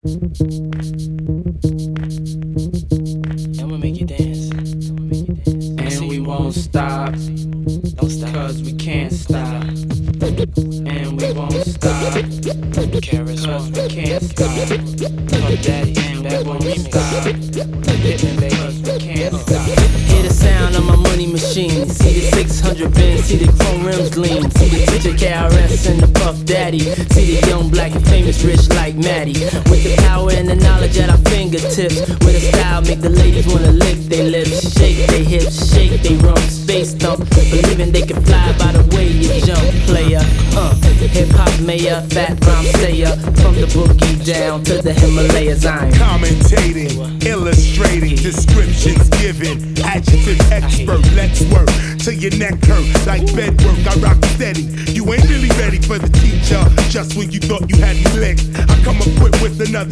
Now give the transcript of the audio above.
I'ma make you dance. And we won't stop. Don't stop. Cause we can't stop. And we won't stop. Cause we can't stop. Puff Daddy and that won't stop. Hitting baby, cause we can't stop. Hear the sound of my money machine. See the 600 bins, see the chrome rims gleam. See the teacher KRS and the Puff Daddy. See the young black and famous rich like Maddie. With the power and the knowledge at our fingertips. With a style make the ladies wanna lick their lips. Shake their hips, shake their rumps. Space thump, believing they can fly by the way you jump. Player, hip hop mayor, fat rhyme sayer. From the boogie down to the Himalayas, I'm commentating, illustrating, descriptions given, adjective expert. Let's work till your neck hurt like bed work. I rock steady. You ain't really ready for the teacher. Just when you thought you had me licked, I come equipped with another